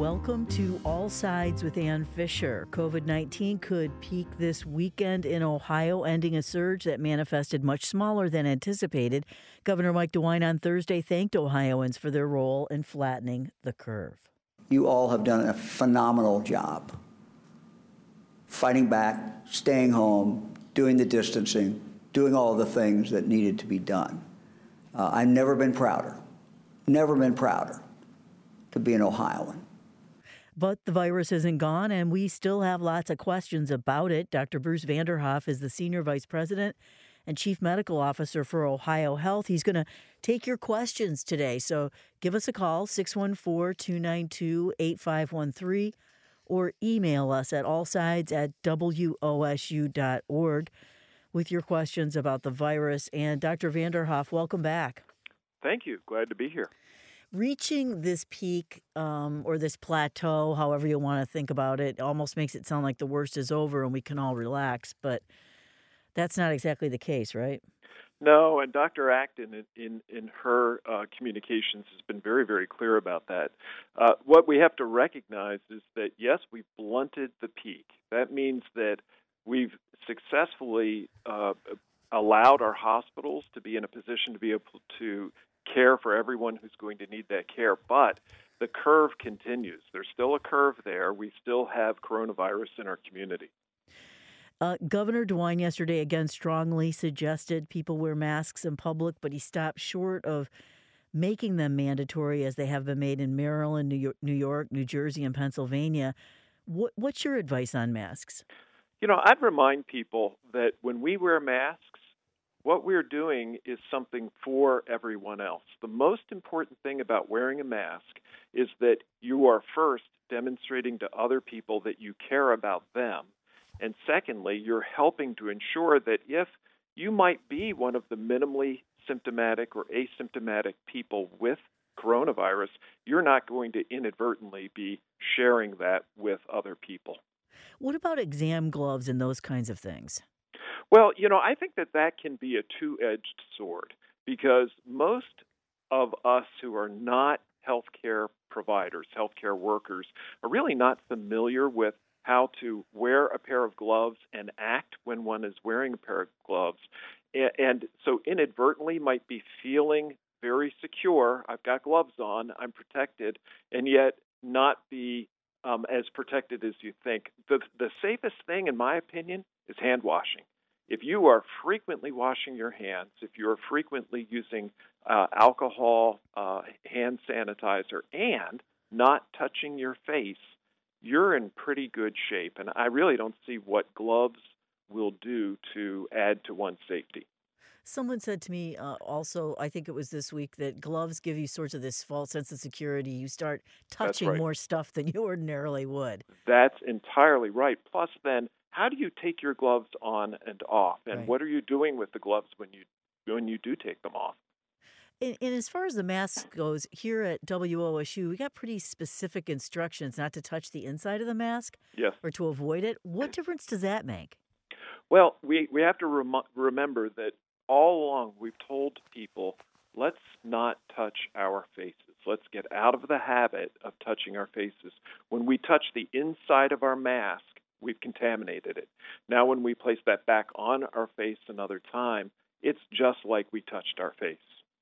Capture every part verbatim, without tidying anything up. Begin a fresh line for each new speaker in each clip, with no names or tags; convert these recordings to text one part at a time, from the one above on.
Welcome to All Sides with Ann Fisher. COVID nineteen could peak this weekend in Ohio, ending a surge that manifested much smaller than anticipated. Governor Mike DeWine on Thursday thanked Ohioans for their role in flattening the curve.
You all have done a phenomenal job fighting back, staying home, doing the distancing, doing all the things that needed to be done. Uh, I've never been prouder, never been prouder to be an Ohioan.
But the virus isn't gone, and we still have lots of questions about it. Doctor Bruce Vanderhoff is the Senior Vice President and Chief Medical Officer for Ohio Health. He's going to take your questions today. So give us a call, six one four, two nine two, eight five one three, or email us at allsides at W O S U dot org with your questions about the virus. And Doctor Vanderhoff, welcome back.
Thank you. Glad to be here.
Reaching this peak um, or this plateau, however you want to think about it, almost makes it sound like the worst is over and we can all relax. But that's not exactly the case, right?
No, and Doctor Acton in, in, in her uh, communications has been very, very clear about that. Uh, what we have to recognize is that, yes, we've blunted the peak. That means that we've successfully uh, allowed our hospitals to be in a position to be able to care for everyone who's going to need that care. But the curve continues. There's still a curve there. We still have coronavirus in our community.
Uh, Governor DeWine yesterday again strongly suggested people wear masks in public, but he stopped short of making them mandatory as they have been made in Maryland, New York, New, York, New Jersey, and Pennsylvania. What, what's your advice on masks?
You know, I'd remind people that when we wear masks, what we're doing is something for everyone else. The most important thing about wearing a mask is that you are first demonstrating to other people that you care about them. And secondly, you're helping to ensure that if you might be one of the minimally symptomatic or asymptomatic people with coronavirus, you're not going to inadvertently be sharing that with other people.
What about exam gloves and those kinds of things?
Well, you know, I think that that can be a two-edged sword because most of us who are not healthcare providers, healthcare workers, are really not familiar with how to wear a pair of gloves and act when one is wearing a pair of gloves. And so inadvertently might be feeling very secure. I've got gloves on, I'm protected, and yet not be um, as protected as you think. The, the safest thing, in my opinion, is hand washing. If you are frequently washing your hands, if you're frequently using uh, alcohol, uh, hand sanitizer, and not touching your face, you're in pretty good shape. And I really don't see what gloves will do to add to one's safety.
Someone said to me uh, also, I think it was this week, that gloves give you sort of this false sense of security. You start touching
right.
more stuff than you ordinarily would.
That's entirely right. Plus, then, how do you take your gloves on and off? And
Right.
what are you doing with the gloves when you when you do take them off?
And, and as far as the mask goes, here at W O S U, we got pretty specific instructions not to touch the inside of the mask
Yes.
or to avoid it. What difference does that make?
Well, we, we have to rem- remember that all along we've told people, let's not touch our faces. Let's get out of the habit of touching our faces. When we touch the inside of our mask, we've contaminated it. Now, when we place that back on our face another time, it's just like we touched our face.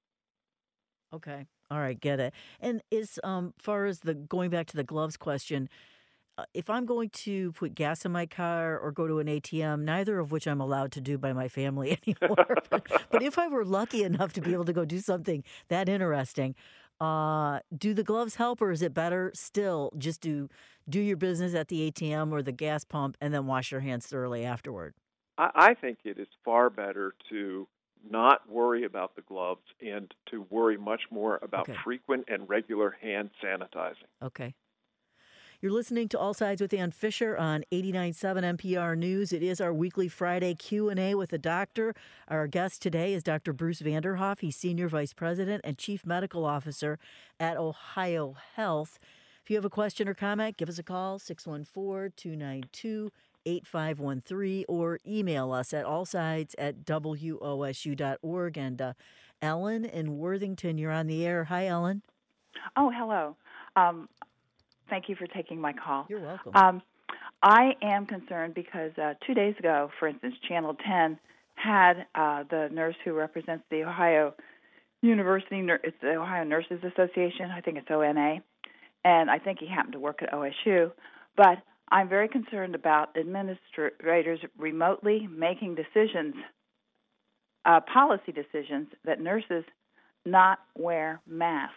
Okay. All right. Get it. And as um, far as the going back to the gloves question, uh, if I'm going to put gas in my car or go to an A T M, neither of which I'm allowed to do by my family anymore, but, but if I were lucky enough to be able to go do something that interesting, uh, do the gloves help, or is it better still just to do your business at the A T M or the gas pump and then wash your hands thoroughly afterward?
I, I think it is far better to not worry about the gloves and to worry much more about
Okay.
frequent and regular hand sanitizing.
Okay. You're listening to All Sides with Ann Fisher on eighty-nine point seven N P R News. It is our weekly Friday Q and A with the doctor. Our guest today is Doctor Bruce Vanderhoff. He's Senior Vice President and Chief Medical Officer at Ohio Health. If you have a question or comment, give us a call, six one four, two nine two, eight five one three, or email us at allsides at W O S U dot org. And uh, Ellen in Worthington, you're on the air. Hi, Ellen.
Oh, hello. Um, Thank you for taking my call.
You're welcome.
Um, I am concerned because uh, two days ago, for instance, Channel ten had uh, the nurse who represents the Ohio University, it's the Ohio Nurses Association, I think it's O N A, and I think he happened to work at O S U. But I'm very concerned about administrators remotely making decisions, uh, policy decisions, that nurses not wear masks,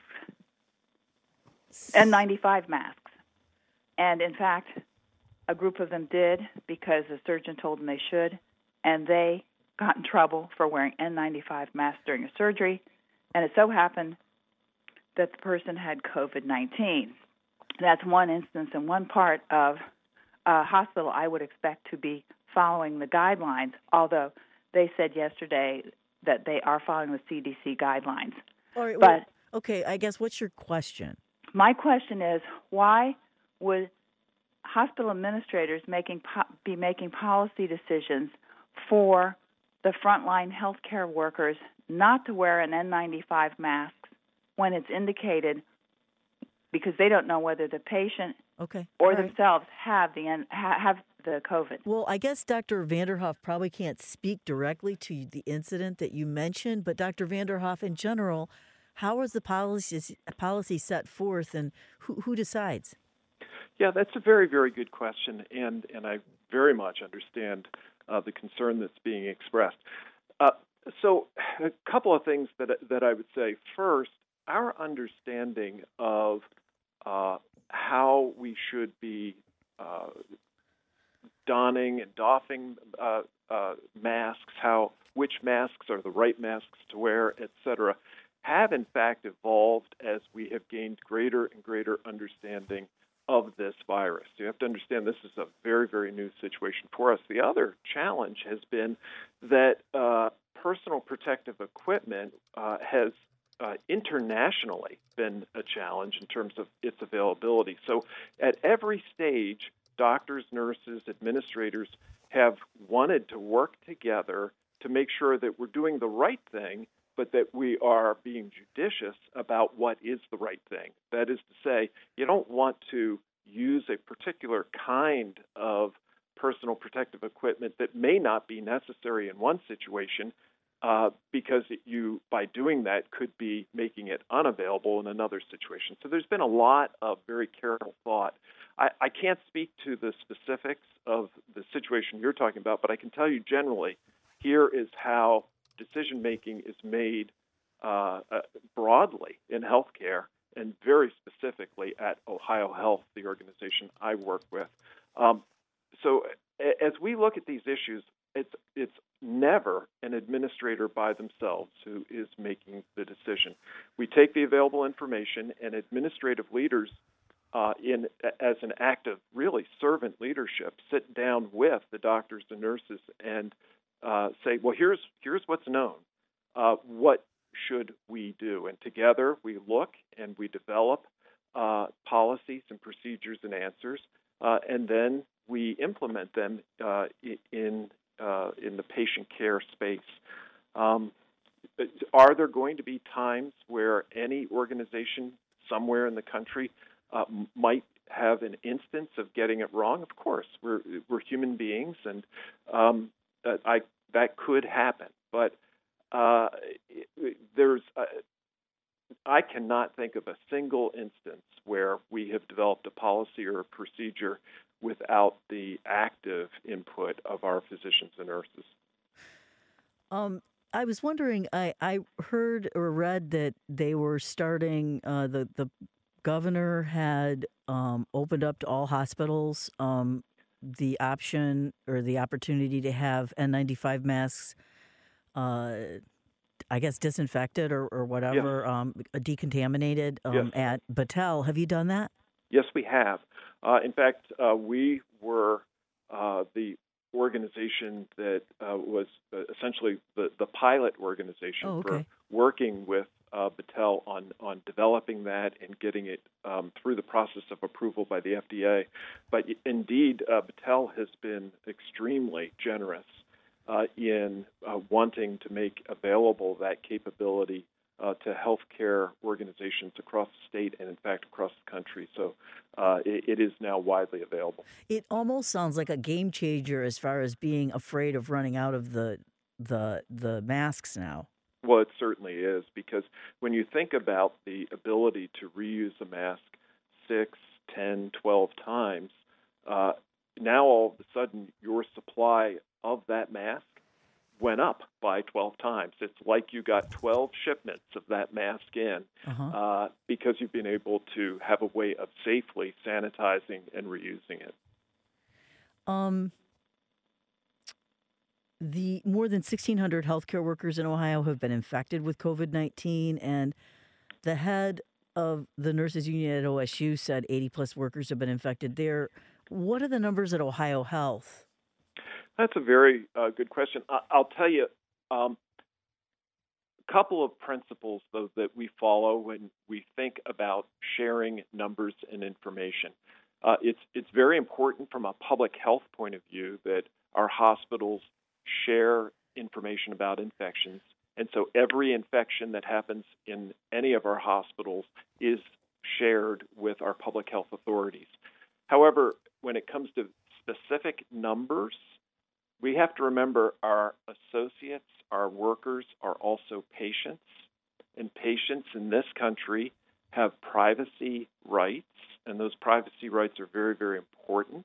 N ninety-five masks. And in fact, a group of them did because the surgeon told them they should, and they got in trouble for wearing N ninety-five masks during a surgery. And it so happened that the person had COVID nineteen. That's one instance in one part of a hospital I would expect to be following the guidelines, although they said yesterday that they are following the C D C guidelines.
All right,
but
well, okay, I guess what's your question?
My question is, why would hospital administrators making po- be making policy decisions for the frontline healthcare workers not to wear an N ninety-five mask when it's indicated, because they don't know whether the patient
okay.
or
All right.
themselves have the have the COVID?
Well, I guess Doctor Vanderhoff probably can't speak directly to the incident that you mentioned, but Doctor Vanderhoff, in general, how is the policy policy set forth, and who, who decides?
Yeah, that's a very, very good question, and, and I very much understand uh, the concern that's being expressed. Uh, so a couple of things that, that I would say. First, our understanding of uh, how we should be uh, donning and doffing uh, uh, masks, how which masks are the right masks to wear, et cetera, have in fact evolved as we have gained greater and greater understanding of this virus. You have to understand this is a very, very new situation for us. The other challenge has been that uh, personal protective equipment uh, has uh, internationally been a challenge in terms of its availability. So at every stage, doctors, nurses, administrators have wanted to work together to make sure that we're doing the right thing, but that we are being judicious about what is the right thing. That is to say, you don't want to use a particular kind of personal protective equipment that may not be necessary in one situation, uh, because you, by doing that, could be making it unavailable in another situation. So there's been a lot of very careful thought. I, I can't speak to the specifics of the situation you're talking about, but I can tell you generally, here is how decision-making is made uh, uh, broadly in healthcare and very specifically at Ohio Health, the organization I work with. Um, so a- as we look at these issues, it's it's never an administrator by themselves who is making the decision. We take the available information, and administrative leaders uh, in as an act of really servant leadership sit down with the doctors and nurses and Uh, say, well, here's here's what's known. Uh, what should we do? And together we look and we develop uh, policies and procedures and answers, uh, and then we implement them uh, in uh, in the patient care space. Um, are there going to be times where any organization somewhere in the country uh, might have an instance of getting it wrong? Of course, we're we're human beings, and um, Uh, I, that could happen, but uh, there's uh, I cannot think of a single instance where we have developed a policy or a procedure without the active input of our physicians and nurses.
Um, I was wondering, I, I heard or read that they were starting, uh, the, the governor had um, opened up to all hospitals um, the option or the opportunity to have N ninety-five masks, uh, I guess, disinfected or, or whatever,
Yes.
um, decontaminated um,
Yes.
at Battelle. Have you done that?
Yes, we have. Uh, in fact, uh, we were uh, the organization that uh, was uh, essentially the, the pilot organization
Oh, okay.
for working with uh, Battelle on, on developing that and getting it um, through the process of approval by the F D A. But indeed, uh, Battelle has been extremely generous uh, in uh, wanting to make available that capability uh, to healthcare organizations across the state and, in fact, across the country. So uh, it, it is now widely available.
It almost sounds like a game changer as far as being afraid of running out of the the the masks now.
Well, it certainly is, because when you think about the ability to reuse a mask six, ten, twelve times, uh, now all of a sudden your supply of that mask went up by twelve times. It's like you got twelve shipments of that mask in
Uh-huh.
uh, because you've been able to have a way of safely sanitizing and reusing it.
Um, the more than sixteen hundred healthcare workers in Ohio have been infected with COVID nineteen, and the head of the nurses union at O S U said eighty plus workers have been infected there. What are the numbers at Ohio Health?
That's a very uh, good question. I- I'll tell you um, a couple of principles, though, that we follow when we think about sharing numbers and information. Uh, it's it's very important from a public health point of view that our hospitals share information about infections. And so every infection that happens in any of our hospitals is shared with our public health authorities. However, when it comes to specific numbers, we have to remember our associates, our workers are also patients, and patients in this country have privacy rights, and those privacy rights are very, very important.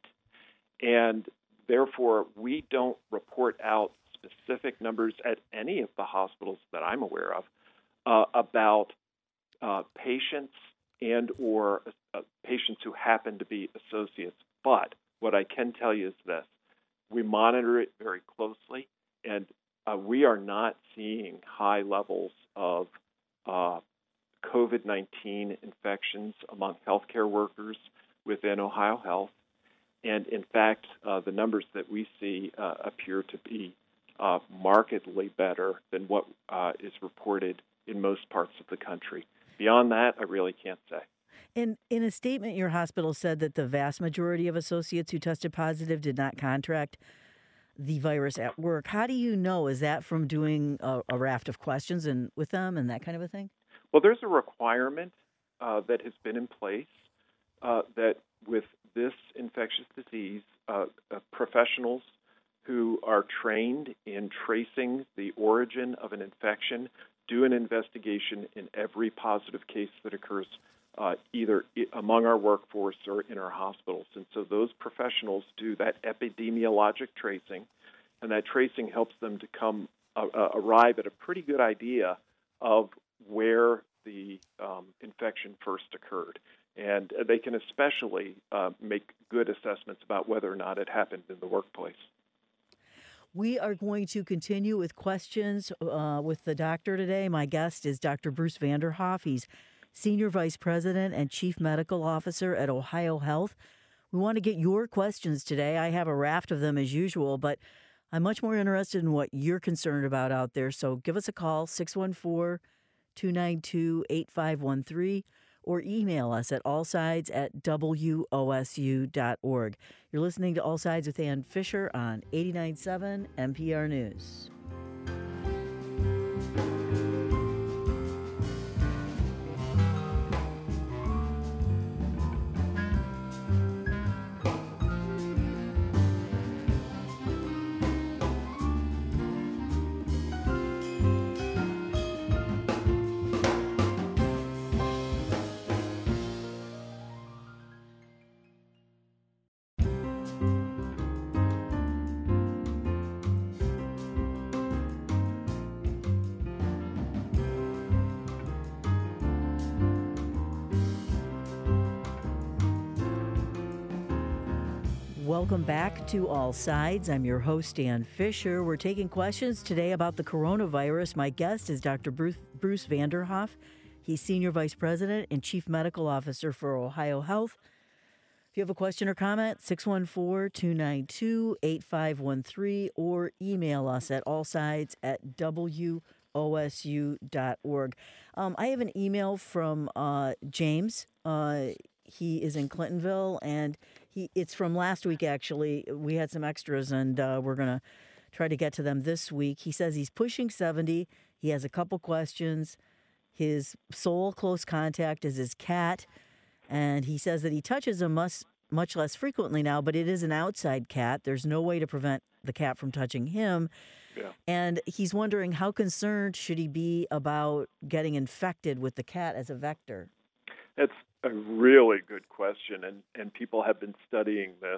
And therefore, we don't report out specific numbers at any of the hospitals that I'm aware of uh, about uh, patients and or uh, patients who happen to be associates. But what I can tell you is this. We monitor it very closely, and uh, we are not seeing high levels of uh, COVID nineteen infections among healthcare workers within Ohio Health. And in fact, uh, the numbers that we see uh, appear to be uh, markedly better than what uh, is reported in most parts of the country. Beyond that, I really can't say.
In in a statement, your hospital said that the vast majority of associates who tested positive did not contract the virus at work. How do you know? Is that from doing a, a raft of questions and with them and that kind of a thing?
Well, there's a requirement uh, that has been in place uh, that with this infectious disease, uh, uh, professionals who are trained in tracing the origin of an infection do an investigation in every positive case that occurs Uh, either among our workforce or in our hospitals. And so those professionals do that epidemiologic tracing, and that tracing helps them to come uh, uh, arrive at a pretty good idea of where the um, infection first occurred. And they can especially uh, make good assessments about whether or not it happened in the workplace.
We are going to continue with questions uh, with the doctor today. My guest is Doctor Bruce Vanderhoff. He's Senior Vice President and Chief Medical Officer at Ohio Health. We want to get your questions today. I have a raft of them as usual, but I'm much more interested in what you're concerned about out there. So give us a call, six one four, two nine two, eight five one three, or email us at allsides at W O S U dot org. You're listening to All Sides with Ann Fisher on eighty-nine point seven N P R News. Welcome back to All Sides. I'm your host, Ann Fisher. We're taking questions today about the coronavirus. My guest is Doctor Bruce, Bruce Vanderhoff. He's Senior Vice President and Chief Medical Officer for Ohio Health. If you have a question or comment, six one four, two nine two, eight five one three, or email us at allsides at W O S U dot org. Um, I have an email from uh, James. Uh, he is in Clintonville, and he it's from last week, actually. We had some extras, and uh, we're going to try to get to them this week. He says he's pushing seventy. He has a couple questions. His sole close contact is his cat, and he says that he touches him much, much less frequently now, but it is an outside cat. There's no way to prevent the cat from touching him.
Yeah.
And he's wondering how concerned should he be about getting infected with the cat as a vector?
That's a really good question, and, and people have been studying this.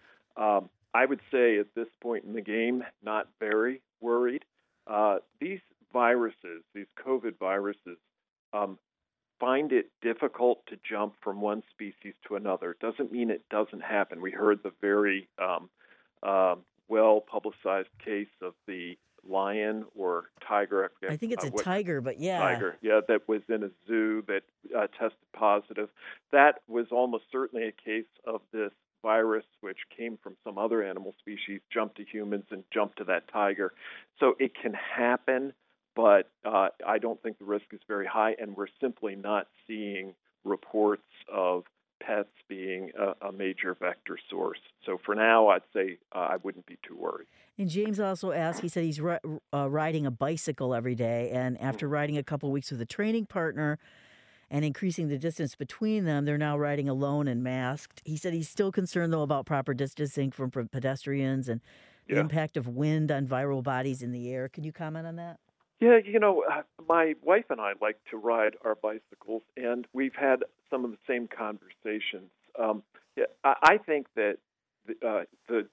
Um, I would say at this point in the game, not very worried. Uh, these viruses, these COVID viruses, um, find it difficult to jump from one species to another. It doesn't mean it doesn't happen. We heard the very um, uh, well-publicized case of the lion or tiger. I, forget,
I think it's
uh,
a
what,
tiger, but yeah.
Tiger, yeah, that was in a zoo that uh, tested positive. That was almost certainly a case of this virus, which came from some other animal species, jumped to humans and jumped to that tiger. So it can happen, but uh, I don't think the risk is very high, and we're simply not seeing reports of pets being a, a major vector source. So for now, I'd say uh, I wouldn't be too worried.
And James also asked, he said he's ri- uh, riding a bicycle every day, and after riding a couple weeks with a training partner and increasing the distance between them, they're now riding alone and masked. He said he's still concerned, though, about proper distancing from pedestrians and the
Yeah.
impact of wind on viral bodies in the air. Can you comment on that?
Yeah, you know, uh, my wife and I like to ride our bicycles, and we've had some of the same conversations. Um, yeah, I, I think that the, uh, the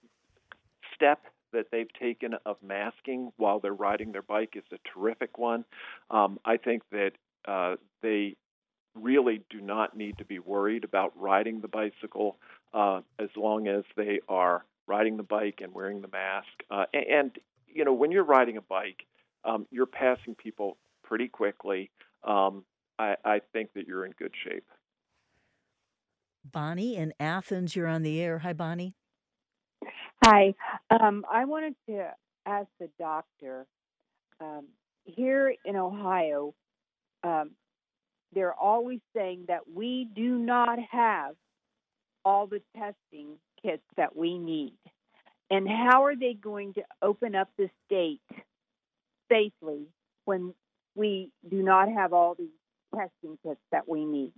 step that they've taken of masking while they're riding their bike is a terrific one. Um, I think that uh, they really do not need to be worried about riding the bicycle uh, as long as they are riding the bike and wearing the mask. Uh, and, and, you know, when you're riding a bike, um, you're passing people pretty quickly. Um, I, I think that you're in good shape.
Bonnie in Athens, you're on the air. Hi, Bonnie.
Hi. Um, I wanted to ask the doctor, um, here in Ohio, um, they're always saying that we do not have all the testing kits that we need. And how are they going to open up the state safely when we do not have all the testing kits that we need?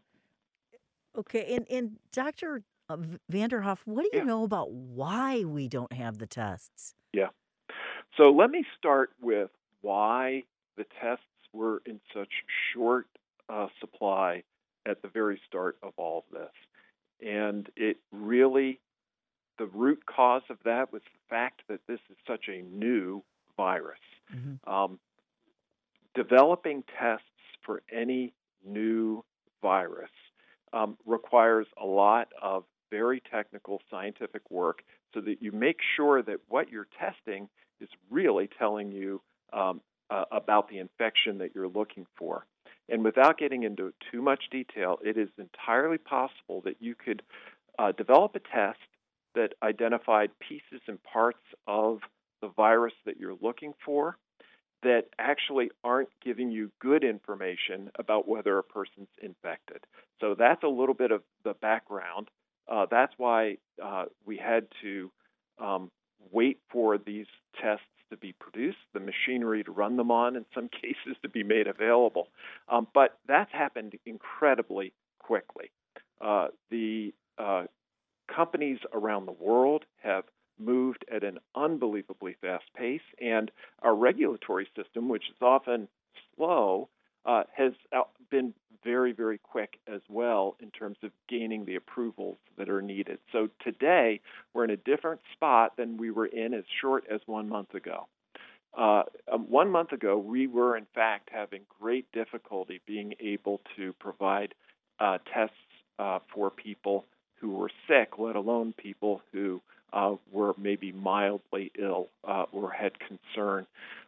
Okay, and, and Doctor Uh, Vanderhoff, what do you
Yeah.
know about why we don't have the tests?
Yeah. So let me start with why the tests were in such short uh, supply at the very start of all of this. And it really, the root cause of that was the fact that this is such a new virus.
Mm-hmm.
Um, developing tests for any new virus um, requires a lot of very technical scientific work so that you make sure that what you're testing is really telling you um, uh, about the infection that you're looking for. And without getting into too much detail, it is entirely possible that you could uh, develop a test that identified pieces and parts of the virus that you're looking for that actually aren't giving you good information about whether a person's infected. So that's a little bit of the background. Uh, that's why uh, we had to um, wait for these tests to be produced, the machinery to run them on, in some cases to be made available. Um, but that's happened incredibly quickly. Uh, the uh, companies around the world have moved at an unbelievably fast pace, and our regulatory system, which is often slow, uh, has been very, very quick as well in terms of gaining the approvals that are needed. So today, we're in a different spot than we were in as short as one month ago. Uh, um, one month ago, we were, in fact, having great difficulty being able to provide uh, tests uh, for people who were sick, let alone people who uh, were maybe mildly ill uh, or had concern.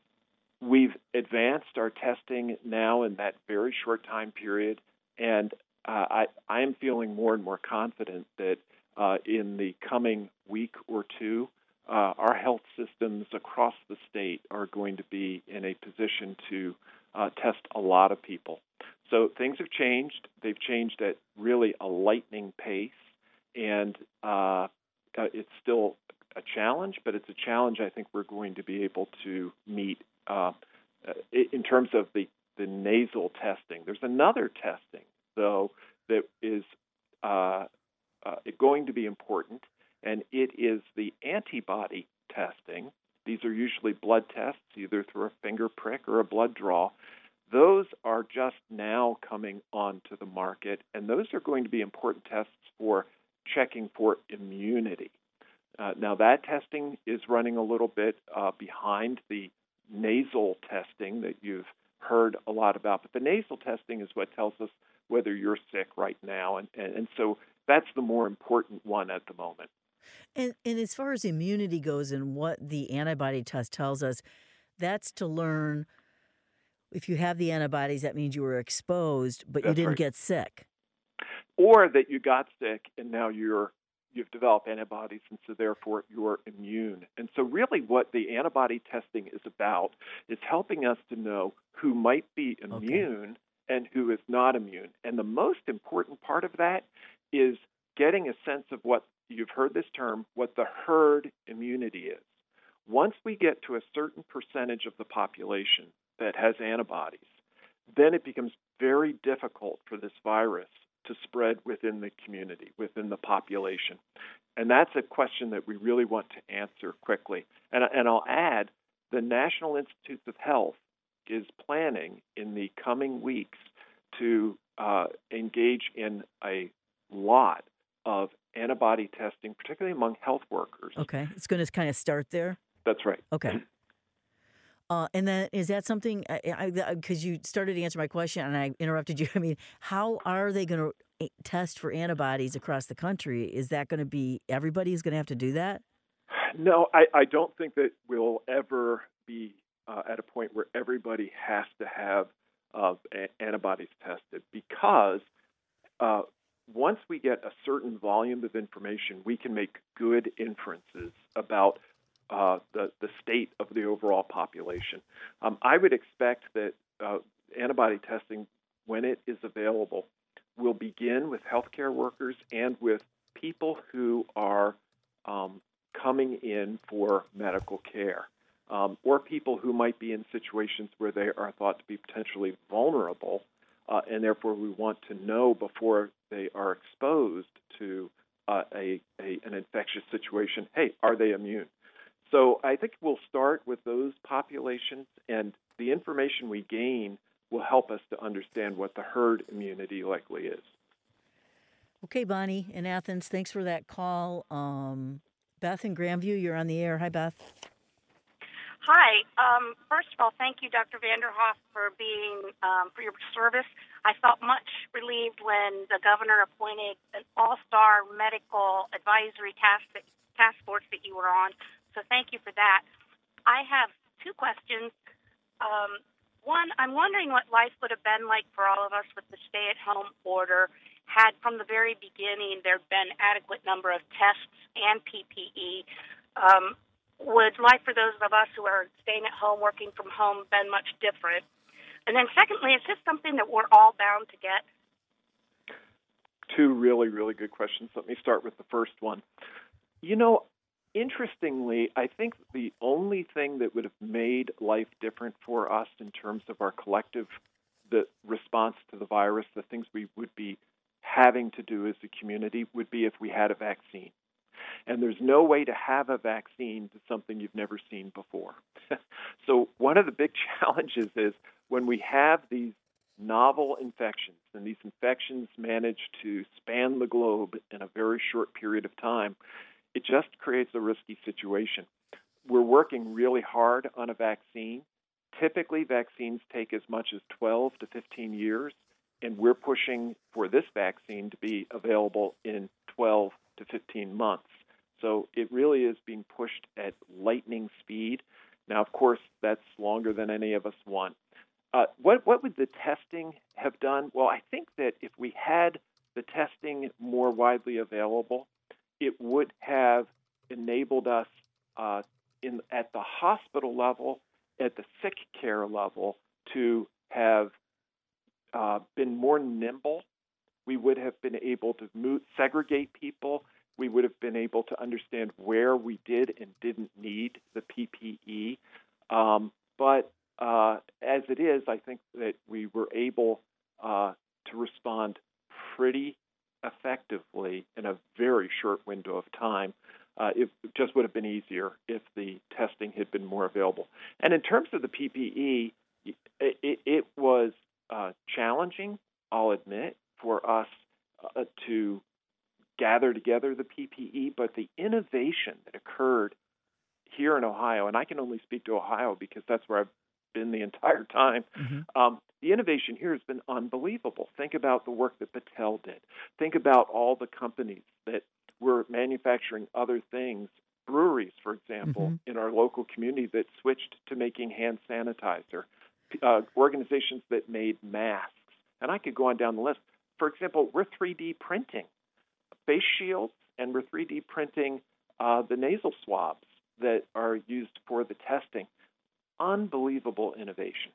We've advanced our testing now in that very short time period, and uh, I, I am feeling more and more confident that uh, in the coming week or two, uh, our health systems across the state are going to be in a position to uh, test a lot of people. So things have changed. They've changed at really a lightning pace, and uh, uh, it's still a challenge, but it's a challenge I think we're going to be able to meet uh, in terms of the the nasal testing. There's another testing, though, that is uh, uh, going to be important, and it is the antibody testing. These are usually blood tests, either through a finger prick or a blood draw. Those are just now coming onto the market, and those are going to be important tests for checking for immunity. Uh, now, that testing is running a little bit uh, behind the nasal testing that you've heard a lot about, but the nasal testing is what tells us whether you're sick right now, and, and, and so that's the more important one at the moment.
And, and as far as immunity goes and what the antibody test tells us, that's to learn if you have the antibodies, that means you were exposed, but
That's
you didn't
right.
get sick.
Or that you got sick and now you're you've developed antibodies, and so therefore you're immune. And so really what the antibody testing is about is helping us to know who might be immune okay. and who is not immune. And the most important part of that is getting a sense of what, you've heard this term, what the herd immunity is. Once we get to a certain percentage of the population that has antibodies, then it becomes very difficult for this virus to spread within the community, within the population. And that's a question that we really want to answer quickly. And, and I'll add, the National Institutes of Health is planning in the coming weeks to uh, engage in a lot of antibody testing, particularly among health workers.
Okay. It's going to kind of start there?
That's right.
Okay. Uh, and then is that something, because you started to answer my question and I interrupted you. I mean, how are they going to test for antibodies across the country? Is that going to be, everybody's going to have to do that?
No, I, I don't think that we'll ever be uh, at a point where everybody has to have uh, a- antibodies tested, because uh, once we get a certain volume of information, we can make good inferences about Uh, the, the state of the overall population. Um, I would expect that uh, antibody testing, when it is available, will begin with healthcare workers and with people who are um, coming in for medical care, um, or people who might be in situations where they are thought to be potentially vulnerable, uh, and therefore we want to know before they are exposed to uh, a, a an infectious situation, hey, are they immune? So I think we'll start with those populations, and the information we gain will help us to understand what the herd immunity likely is.
Okay, Bonnie in Athens, thanks for that call. Um, Beth in Grandview, you're on the air. Hi, Beth.
Hi. Um, first of all, thank you, Doctor Vanderhoff, for being um, for your service. I felt much relieved when the governor appointed an all-star medical advisory task task force that you were on. So thank you for that. I have two questions. Um, one, I'm wondering what life would have been like for all of us with the stay-at-home order had from the very beginning there been adequate number of tests and P P E. Um, would life for those of us who are staying at home, working from home, been much different? And then secondly, is this something that we're all bound to get?
Two really, really good questions. Let me start with the first one. You know, interestingly, I think the only thing that would have made life different for us in terms of our collective the response to the virus, the things we would be having to do as a community, would be if we had a vaccine. And there's no way to have a vaccine to something you've never seen before. So one of the big challenges is when we have these novel infections, and these infections manage to span the globe in a very short period of time, it just creates a risky situation. We're working really hard on a vaccine. Typically, vaccines take as much as twelve to fifteen years, and we're pushing for this vaccine to be available in twelve to fifteen months. So it really is being pushed at lightning speed. Now, of course, that's longer than any of us want. Uh, what, what would the testing have done? Well, I think that if we had the testing more widely available, it would have enabled us uh, in at the hospital level, at the sick care level, to have uh, been more nimble. We would have been able to move, segregate people. We would have been able to understand where we did and didn't need the P P E. Um, but uh, as it it is, I think that we were able uh, to respond pretty effectively in a very short window of time. Uh, it just would have been easier if the testing had been more available. And in terms of the P P E, it, it, it was uh, challenging, I'll admit, for us uh, to gather together the P P E, but the innovation that occurred here in Ohio, and I can only speak to Ohio because that's where I've been the entire time, mm-hmm. um, the innovation here has been unbelievable. Think about the work that Battelle did. Think about all the companies that were manufacturing other things, breweries, for example, mm-hmm. in our local community that switched to making hand sanitizer, uh, organizations that made masks. And I could go on down the list. For example, we're three D printing face shields, and we're three D printing uh, the nasal swabs that are used for the testing. Unbelievable innovation.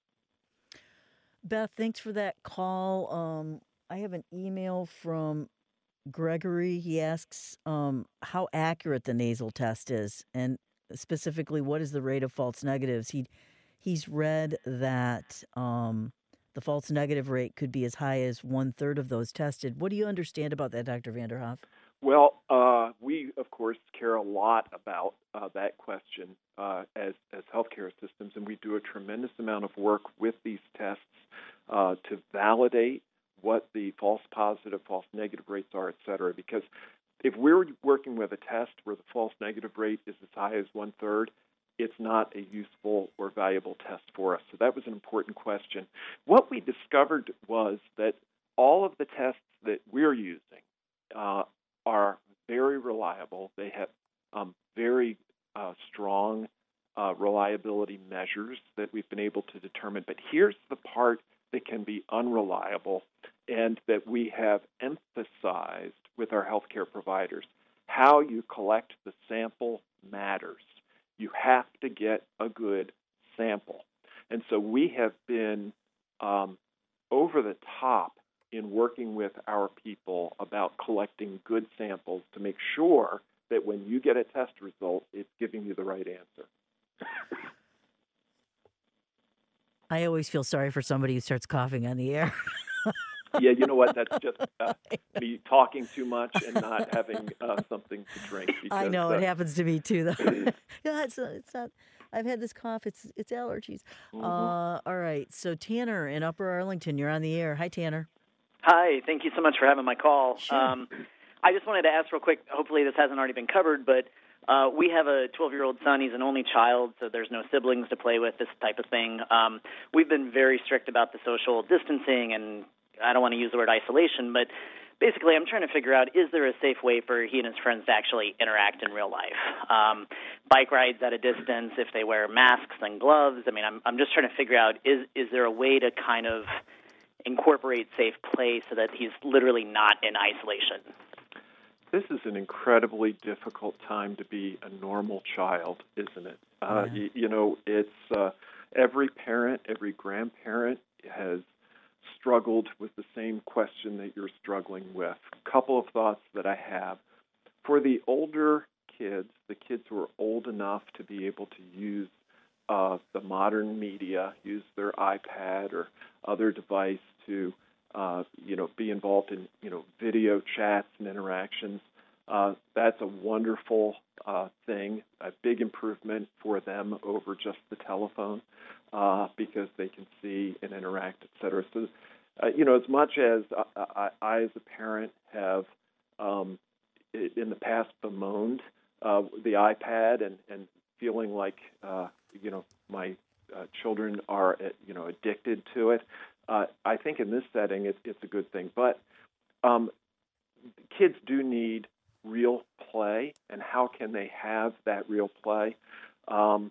Beth, thanks for that call. Um, I have an email from Gregory. He asks um, how accurate the nasal test is, and specifically, what is the rate of false negatives? He he's read that um, the false negative rate could be as high as one third of those tested. What do you understand about that, Doctor Vanderhoff?
Well, uh, we, of course, care a lot about uh, that question uh, as, as healthcare systems, and we do a tremendous amount of work with these tests uh, to validate what the false positive, false negative rates are, et cetera. Because if we're working with a test where the false negative rate is as high as one-third, it's not a useful or valuable test for us. So that was an important question. What we discovered was that all of the tests that we're using uh, are very reliable. They have um, very uh, strong uh, reliability measures that we've been able to determine. But here's the part that can be unreliable and that we have emphasized with our healthcare providers. How you collect the sample matters. You have to get a good sample. And so we have been um, over the top in working with our people about collecting good samples to make sure that when you get a test result, it's giving you the right answer.
I always feel sorry for somebody who starts coughing on the air.
Yeah, you know what? That's just uh, me talking too much and not having uh, something to drink. Because,
I know,
uh,
it happens to me too, though. yeah, it's, uh, it's not. I've had this cough. It's it's allergies. Mm-hmm. Uh, all right. So Tanner in Upper Arlington, you're on the air. Hi, Tanner.
Hi. Thank you so much for having my call.
Sure.
Um, I just wanted to ask real quick. Hopefully, this hasn't already been covered, but uh, we have a twelve-year-old son. He's an only child, so there's no siblings to play with. This type of thing. Um, we've been very strict about the social distancing, and I don't want to use the word isolation, but basically I'm trying to figure out, is there a safe way for he and his friends to actually interact in real life? Um, bike rides at a distance, if they wear masks and gloves. I mean, I'm I'm just trying to figure out, is is there a way to kind of incorporate safe play so that he's literally not in isolation?
This is an incredibly difficult time to be a normal child, isn't it? Uh,
yeah.
you, you know, it's uh, every parent, every grandparent has struggled with the same question that you're struggling with. A couple of thoughts that I have. For the older kids, the kids who are old enough to be able to use uh, the modern media, use their iPad or other device to, uh, you know, be involved in, you know, video chats and interactions, uh, that's a wonderful uh, thing, a big improvement for them over just the telephone uh, because they can see and interact, et cetera. So, Uh, you know, as much as I, I, I as a parent, have um, in the past bemoaned uh, the iPad and, and feeling like, uh, you know, my uh, children are, you know, addicted to it, uh, I think in this setting it, it's a good thing. But um, kids do need real play, and how can they have that real play? Um,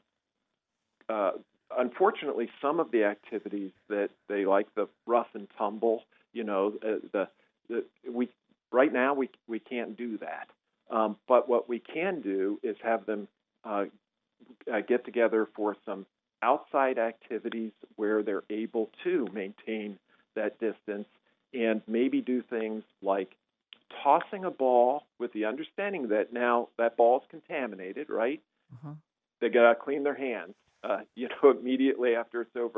uh, Unfortunately, some of the activities that they like, the rough and tumble, you know, uh, the, the we right now we we can't do that. Um, but what we can do is have them uh, uh, get together for some outside activities where they're able to maintain that distance and maybe do things like tossing a ball with the understanding that now that ball is contaminated, right?
Uh-huh.
They got to clean their hands. Uh, you know, immediately after it's over.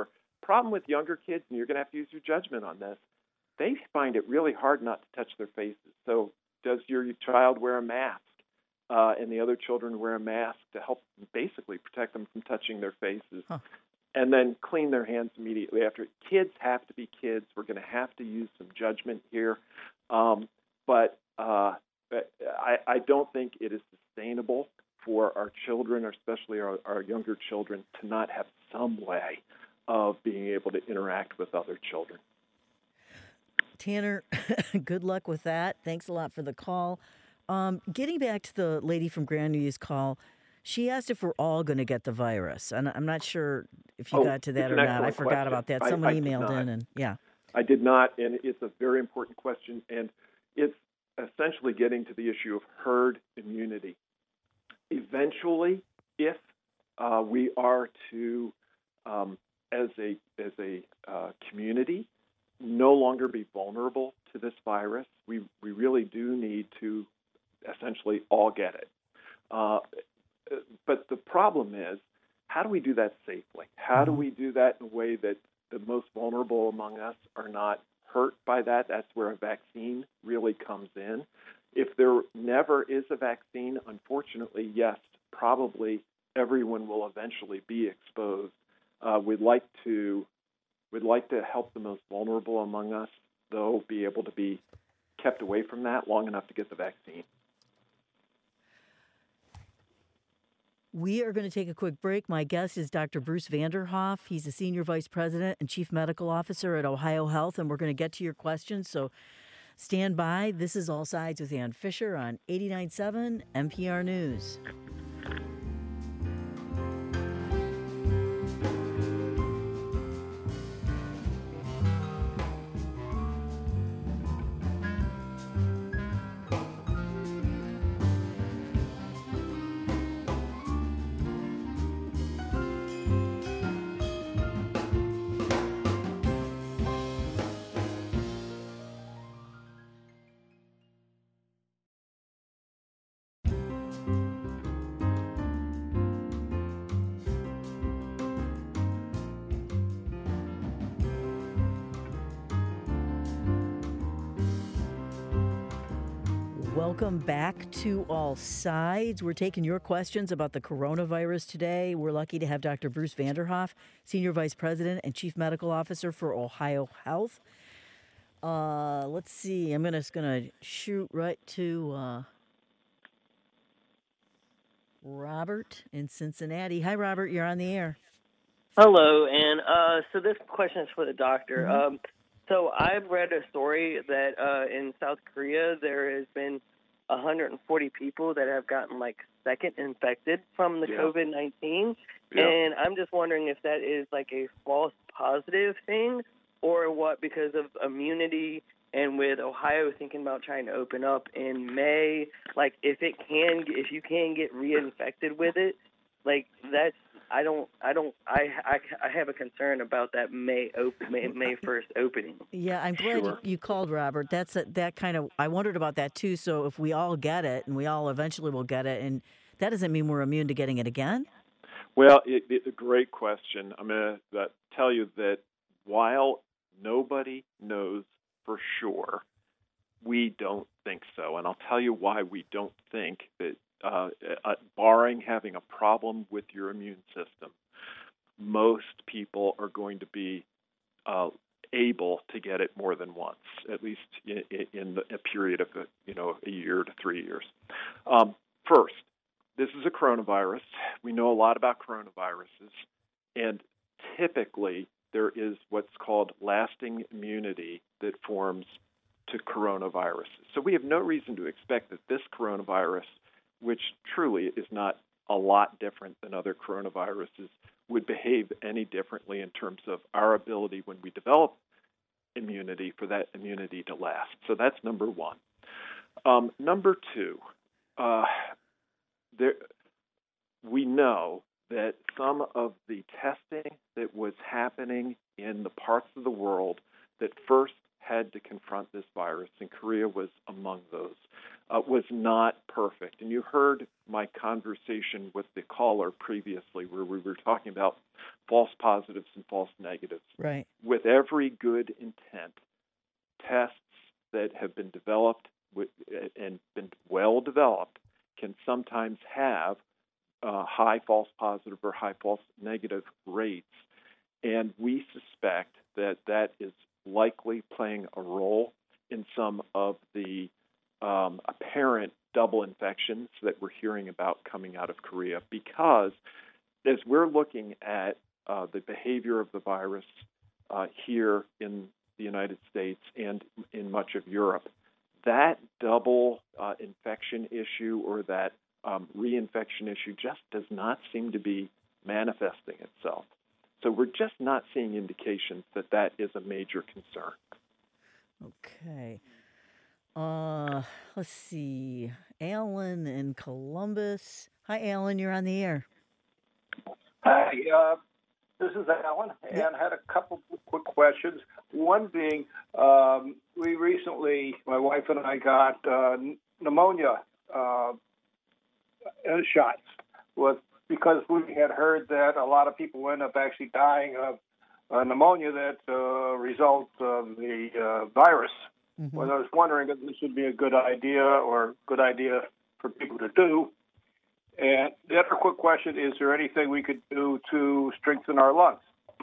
problem with younger kids, and you're going to have to use your judgment on this, they find it really hard not to touch their faces. So does your child wear a mask uh, and the other children wear a mask to help basically protect them from touching their faces? Huh. And then clean their hands immediately after. Kids have to be kids. We're going to have to use some judgment here. Um, but uh, I, I don't think it is sustainable for our children, or especially our, our younger children, to not have some way of being able to interact with other children.
Tanner, good luck with that. Thanks a lot for the call. Um, getting back to the lady from Grandview's call, she asked if we're all going to get the virus. And I'm not sure if you
oh,
got to that or not. I forgot
question.
about that.
I,
Someone
I
emailed in, and yeah.
I did not, and it's a very important question, and it's essentially getting to the issue of herd immunity. Eventually, if uh, we are to, um, as a as a uh, community, no longer be vulnerable to this virus, we we really do need to essentially all get it. Uh, but the problem is, how do we do that safely? How do we do that in a way that the most vulnerable among us are not hurt by that? That's where a vaccine really comes in. If there never is a vaccine, unfortunately, yes, probably everyone will eventually be exposed. Uh, we'd like to we'd like to help the most vulnerable among us, though, be able to be kept away from that long enough to get the vaccine.
We are going to take a quick break. My guest is Doctor Bruce Vanderhoff. He's the Senior Vice President and Chief Medical Officer at Ohio Health, and we're going to get to your questions, so stand by. This is All Sides with Ann Fisher on eighty-nine point seven N P R News. Welcome back to All Sides. We're taking your questions about the coronavirus today. We're lucky to have Doctor Bruce Vanderhoff, Senior Vice President and Chief Medical Officer for Ohio Health. Uh, let's see. I'm gonna, just going to shoot right to uh, Robert in Cincinnati. Hi, Robert. You're on the air.
Hello. And uh, so this question is for the doctor.
Mm-hmm.
Um, so I've read a story that uh, in South Korea there has been one hundred forty people that have gotten like second infected from the
yeah.
COVID nineteen.
Yeah.
And I'm just wondering if that is like a false positive thing or what, because of immunity, and with Ohio thinking about trying to open up in May, like if it can, if you can get reinfected with it, like that's, I don't, I don't, I, I, I have a concern about that May open, May, May first opening.
Yeah, I'm glad
Sure.
you, you called, Robert. That's a, that kind of, I wondered about that too. So if we all get it, and we all eventually will get it, and that doesn't mean we're immune to getting it again?
Well, it, it's a great question. I'm going to uh, tell you that while nobody knows for sure, we don't think so. And I'll tell you why we don't think that, uh, uh, barring having a problem with your immune system, most people are going to be uh, able to get it more than once, at least in, in a period of, a, you know, a year to three years. Um, first, this is a coronavirus. We know a lot about coronaviruses, and typically there is what's called lasting immunity that forms to coronaviruses. So we have no reason to expect that this coronavirus, which truly is not a lot different than other coronaviruses, would behave any differently in terms of our ability when we develop immunity for that immunity to last. So that's number one. Um, number two, uh, there, we know that some of the testing that was happening in the parts of the world that first had to confront this virus, and Korea was among those, uh, was not perfect. And you heard my conversation with the caller previously where we were talking about false positives and false negatives.
Right.
With every good intent, tests that have been developed with, and been well developed can sometimes have uh, high false positive or high false negative rates. And we suspect that that is likely playing a role in some of the um, apparent double infections that we're hearing about coming out of Korea, because as we're looking at uh, the behavior of the virus uh, here in the United States and in much of Europe, that double uh, infection issue or that um, reinfection issue just does not seem to be manifesting itself. So we're just not seeing indications that that is a major concern.
Okay. Uh, let's see. Alan in Columbus. Hi, Alan. You're on the air.
Hi, uh, this is Alan, and
Yep.
I had a couple quick questions. One being, um, we recently, my wife and I got uh, pneumonia uh, shots with because we had heard that a lot of people end up actually dying of uh, pneumonia that uh, results of the uh, virus.
Mm-hmm.
Well, I was wondering if this would be a good idea or good idea for people to do. And the other quick question, is there anything we could do to strengthen our lungs?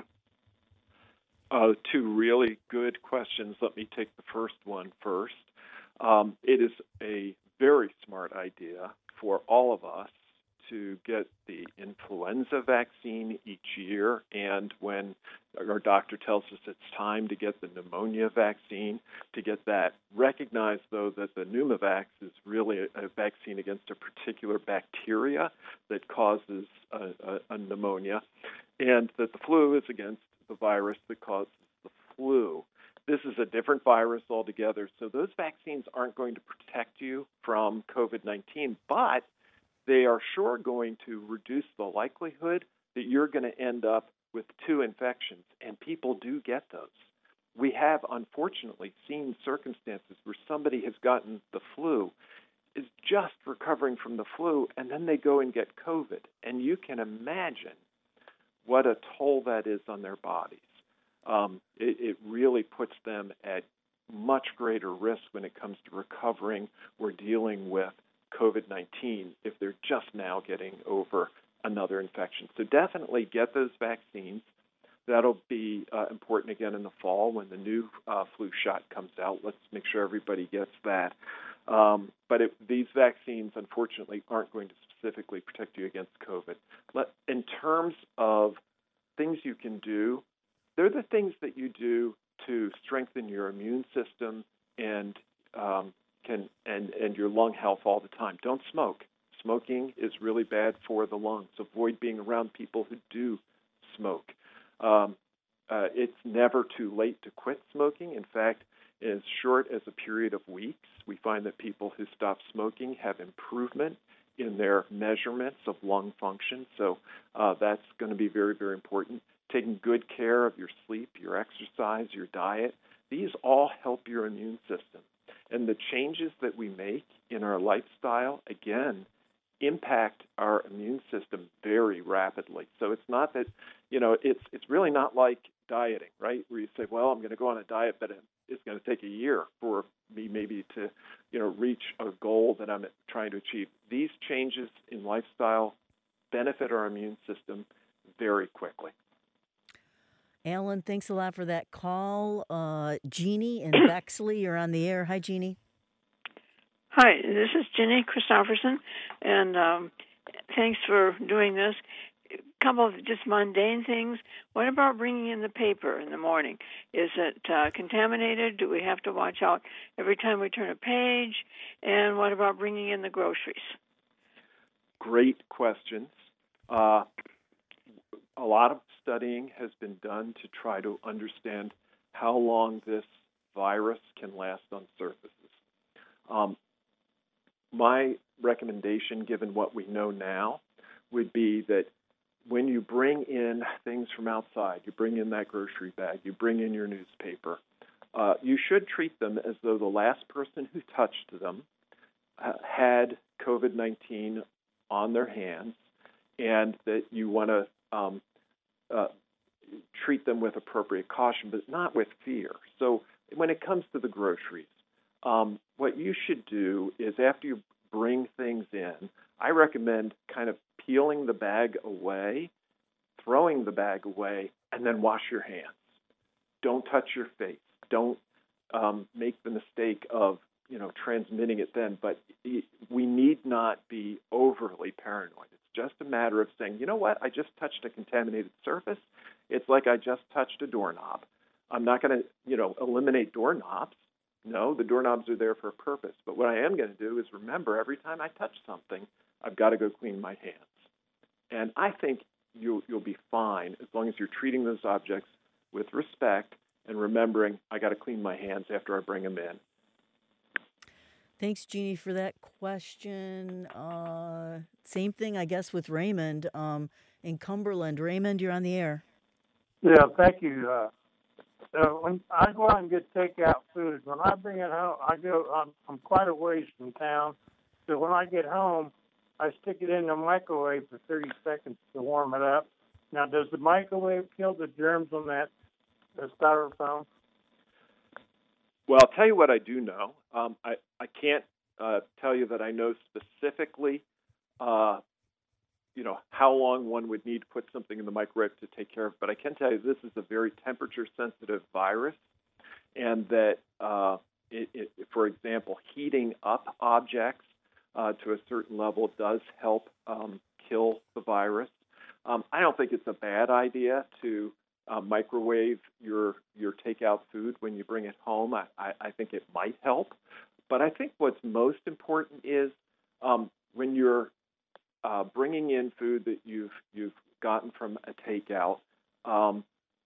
Uh, two really good questions. Let me take the first one first. Um, it is a very smart idea for all of us to get the influenza vaccine each year, and when our doctor tells us it's time to get the pneumonia vaccine, to get that. Recognize, though, that the Pneumovax is really a, a vaccine against a particular bacteria that causes a, a, a pneumonia, and that the flu is against the virus that causes the flu. This is a different virus altogether, so those vaccines aren't going to protect you from COVID nineteen, but they are sure going to reduce the likelihood that you're going to end up with two infections, and people do get those. We have, unfortunately, seen circumstances where somebody has gotten the flu, is just recovering from the flu, and then they go and get COVID. And you can imagine what a toll that is on their bodies. Um, it, it really puts them at much greater risk when it comes to recovering or dealing with COVID nineteen if they're just now getting over another infection. So definitely get those vaccines. That'll be uh, important again in the fall when the new uh, flu shot comes out. Let's make sure everybody gets that. Um, but it, these vaccines, unfortunately, aren't going to specifically protect you against COVID. Let, in terms of things you can do, they're the things that you do to strengthen your immune system and um, can and, and your lung health all the time. Don't smoke. Smoking is really bad for the lungs. Avoid being around people who do smoke. Um, uh, it's never too late to quit smoking. In fact, as short as a period of weeks, we find that people who stop smoking have improvement in their measurements of lung function. So uh, that's going to be very, very important. Taking good care of your sleep, your exercise, your diet, these all help your immune system. And the changes that we make in our lifestyle, again, impact our immune system very rapidly. So it's not that, you know, it's it's really not like dieting, right? Where you say, well, I'm going to go on a diet, but it's going to take a year for me maybe to, you know, reach a goal that I'm trying to achieve. These changes in lifestyle benefit our immune system very quickly.
Alan, thanks a lot for that call. Uh, Jeannie in Bexley, you're on the air. Hi, Jeannie.
Hi, this is Jenny Christopherson, and um, thanks for doing this. A couple of just mundane things. What about bringing in the paper in the morning? Is it uh, contaminated? Do we have to watch out every time we turn a page? And what about bringing in the groceries?
Great questions. Uh, a lot of studying has been done to try to understand how long this virus can last on surfaces. Um, my recommendation, given what we know now, would be that when you bring in things from outside, you bring in that grocery bag, you bring in your newspaper, uh, you should treat them as though the last person who touched them uh, had COVID nineteen on their hands, and that you want to um, uh, treat them with appropriate caution, but not with fear. So when it comes to the groceries, um, what you should do is after you bring things in, I recommend kind of peeling the bag away, throwing the bag away, and then wash your hands. Don't touch your face. Don't um, make the mistake of, you know, transmitting it then. But we need not be overly paranoid. It's just a matter of saying, you know what, I just touched a contaminated surface. It's like I just touched a doorknob. I'm not going to, you know, eliminate doorknobs. No, the doorknobs are there for a purpose. But what I am going to do is remember every time I touch something, I've got to go clean my hands. And I think you'll, you'll be fine as long as you're treating those objects with respect and remembering I got to clean my hands after I bring them in.
Thanks, Jeannie, for that question. Uh, same thing, I guess, with Raymond um, in Cumberland. Raymond, you're on the air.
Yeah, thank you. Uh, uh, when I go out and get takeout food, when I bring it home, I go. I'm, I'm quite a ways from town, so when I get home, I stick it in the microwave for thirty seconds to warm it up. Now, does the microwave kill the germs on that uh, styrofoam?
Well, I'll tell you what I do know. Um, I, I can't uh, tell you that I know specifically, uh, you know, how long one would need to put something in the microwave to take care of. But I can tell you this is a very temperature-sensitive virus, and that, uh, it, it, for example, heating up objects uh, to a certain level does help um, kill the virus. Um, I don't think it's a bad idea to Uh, microwave your your takeout food when you bring it home. I, I, I think it might help. But I think what's most important is um, when you're uh, bringing in food that you've you've gotten from a takeout, um,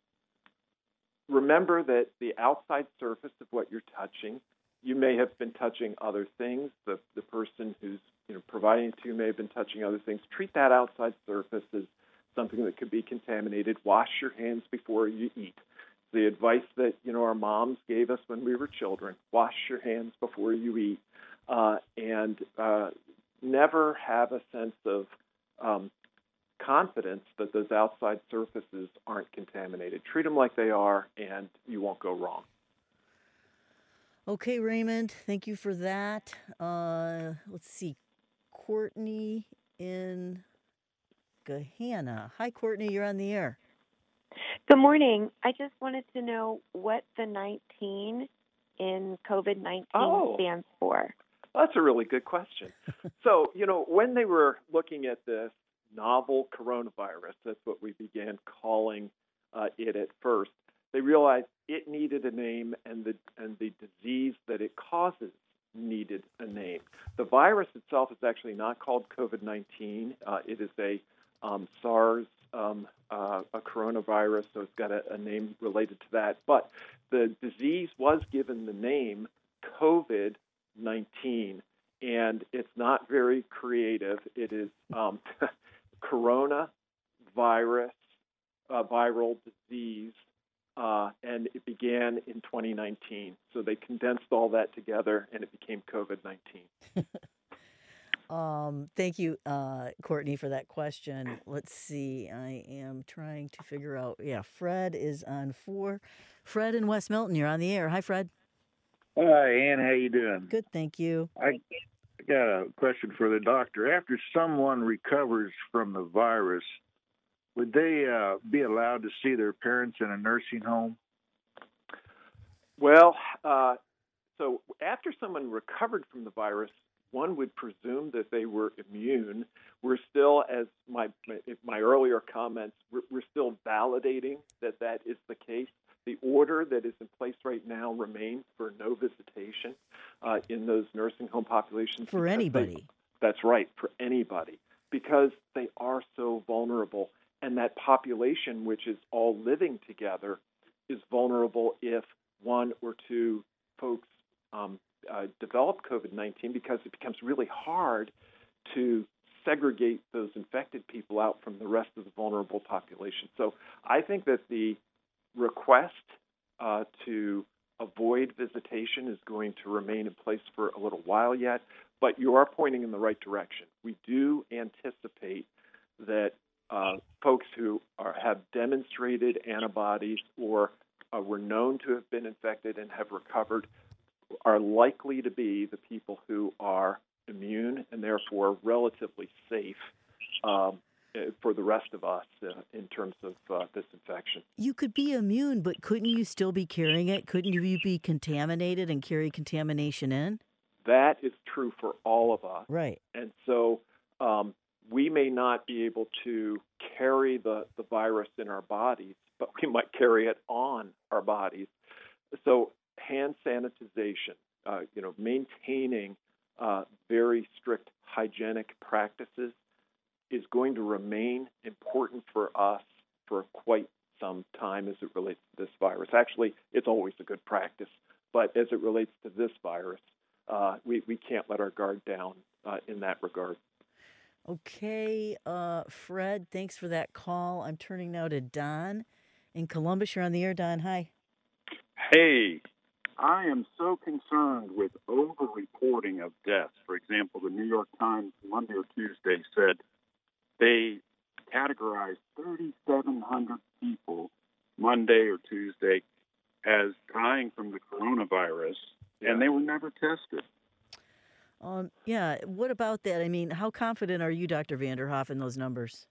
remember that the outside surface of what you're touching, you may have been touching other things. The the person who's you know providing it to you may have been touching other things. Treat that outside surface as something that could be contaminated. Wash your hands before you eat. The advice that you know our moms gave us when we were children: wash your hands before you eat, uh, and uh, never have a sense of um, confidence that those outside surfaces aren't contaminated. Treat them like they are, and you won't go wrong.
Okay, Raymond, thank you for that. Uh, let's see, Courtney in Gahanna. Hi, Courtney, you're on the air.
Good morning. I just wanted to know what the nineteen in COVID nineteen
oh.
stands for.
Well, that's a really good question. So, you know, when they were looking at this novel coronavirus, that's what we began calling uh, it at first, they realized it needed a name, and the and the disease that it causes needed a name. The virus itself is actually not called COVID nineteen. Uh, it is a Um, SARS, um, uh, a coronavirus, so it's got a, a name related to that. But the disease was given the name COVID nineteen, and it's not very creative. It is um, coronavirus, uh, viral disease, uh, and it began in twenty nineteen. So they condensed all that together, and it became COVID nineteen.
Um, thank you, uh, Courtney, for that question. Let's see. I am trying to figure out. Yeah, Fred is on four. Fred in West Milton, you're on the air. Hi, Fred.
Hi, Ann. How you doing?
Good, thank you.
I got a question for the doctor. After someone recovers from the virus, would they uh, be allowed to see their parents in a nursing home?
Well, uh, so after someone recovered from the virus, one would presume that they were immune. We're still, as my my earlier comments, we're, we're still validating that that is the case. The order that is in place right now remains for no visitation uh, in those nursing home populations.
For anybody.
They, that's right, for anybody, because they are so vulnerable. And that population, which is all living together, is vulnerable if one or two folks um, Uh, develop COVID nineteen, because it becomes really hard to segregate those infected people out from the rest of the vulnerable population. So I think that the request uh, to avoid visitation is going to remain in place for a little while yet, but you are pointing in the right direction. We do anticipate that uh, folks who are, have demonstrated antibodies or uh, were known to have been infected and have recovered are likely to be the people who are immune and therefore relatively safe um, for the rest of us uh, in terms of uh, this infection.
You could be immune, but couldn't you still be carrying it? Couldn't you be contaminated and carry contamination in?
That is true for all of us.
Right.
And so um, we may not be able to carry the, the virus in our bodies, but we might carry it on our bodies. So hand sanitization, uh, you know, maintaining uh, very strict hygienic practices is going to remain important for us for quite some time as it relates to this virus. Actually, it's always a good practice, but as it relates to this virus, uh, we, we can't let our guard down uh, in that regard.
Okay, uh, Fred, thanks for that call. I'm turning now to Don in Columbus. You're on the air, Don. Hi.
Hey, I am so concerned with over-reporting of deaths. For example, the New York Times Monday or Tuesday said they categorized thirty-seven hundred people Monday or Tuesday as dying from the coronavirus, yeah. and they were never tested.
Um, yeah, what about that? I mean, how confident are you, Doctor Vanderhoff, in those numbers?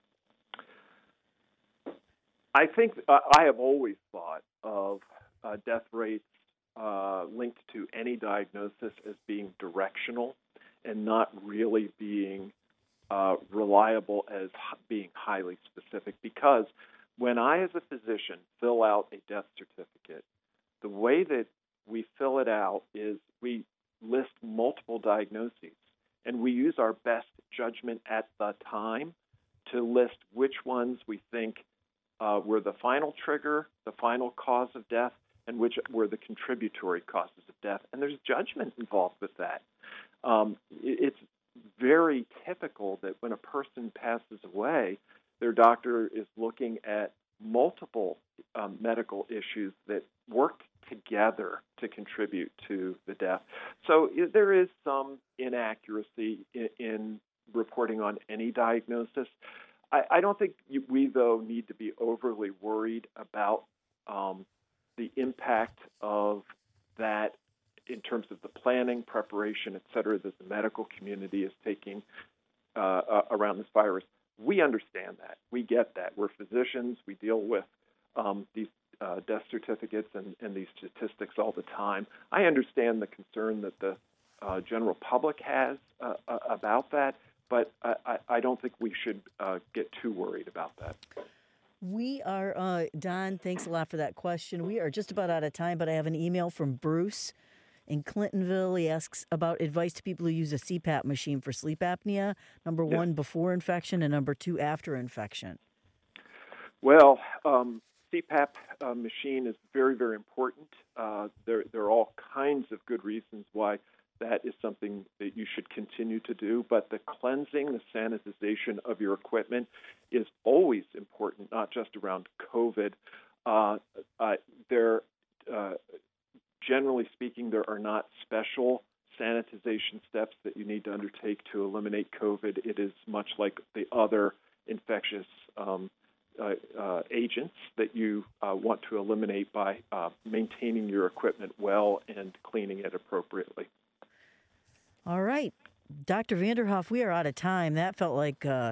I think uh, I have always thought of uh, death rates uh, linked to any diagnosis as being directional and not really being uh, reliable as h- being highly specific. Because when I, as a physician, fill out a death certificate, the way that we fill it out is we list multiple diagnoses, and we use our best judgment at the time to list which ones we think uh, were the final trigger, the final cause of death, and which were the contributory causes of death. And there's judgment involved with that. Um, it's very typical that when a person passes away, their doctor is looking at multiple um, medical issues that work together to contribute to the death. So there is some inaccuracy in, in reporting on any diagnosis. I, I don't think we, though, need to be overly worried about um, the impact of that in terms of the planning, preparation, et cetera, that the medical community is taking uh, uh, around this virus. We understand that. We get that. We're physicians. We deal with um, these uh, death certificates and, and these statistics all the time. I understand the concern that the uh, general public has uh, uh, about that, but I, I don't think we should uh, get too worried about that.
We are, uh, Don, thanks a lot for that question. We are just about out of time, but I have an email from Bruce in Clintonville. He asks about advice to people who use a C PAP machine for sleep apnea, number one, yeah. before infection, and number two, after infection.
Well, um, C PAP uh, machine is very, very important. Uh, there, there are all kinds of good reasons why that is something that you should continue to do, but the cleansing, the sanitization of your equipment is always important, not just around COVID. Uh, uh, there, uh, generally speaking, there are not special sanitization steps that you need to undertake to eliminate COVID. It is much like the other infectious um, uh, uh, agents that you uh, want to eliminate by uh, maintaining your equipment well and cleaning it appropriately.
All right. Doctor Vanderhoff, we are out of time. That felt like uh,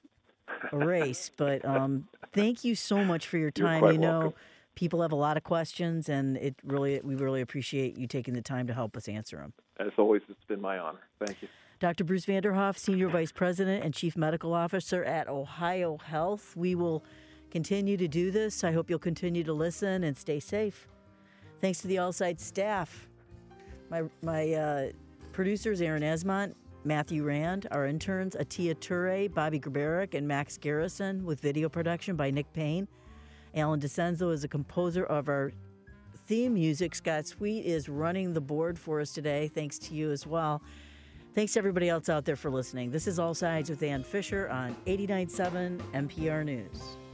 a race, but um, thank you so much for your time.
You're quite
you know,
welcome.
People have a lot of questions, and it really we really appreciate you taking the time to help us answer them.
As always, it's been my honor. Thank you.
Doctor Bruce Vanderhoff, Senior Vice President and Chief Medical Officer at Ohio Health. We will continue to do this. I hope you'll continue to listen and stay safe. Thanks to the All Sides staff. My, my uh, producers, Aaron Esmont, Matthew Rand, our interns, Atia Ture, Bobby Grabarek, and Max Garrison, with video production by Nick Payne. Alan DeCenzo is a composer of our theme music. Scott Sweet is running the board for us today. Thanks to you as well. Thanks to everybody else out there for listening. This is All Sides with Ann Fisher on eighty-nine point seven N P R News.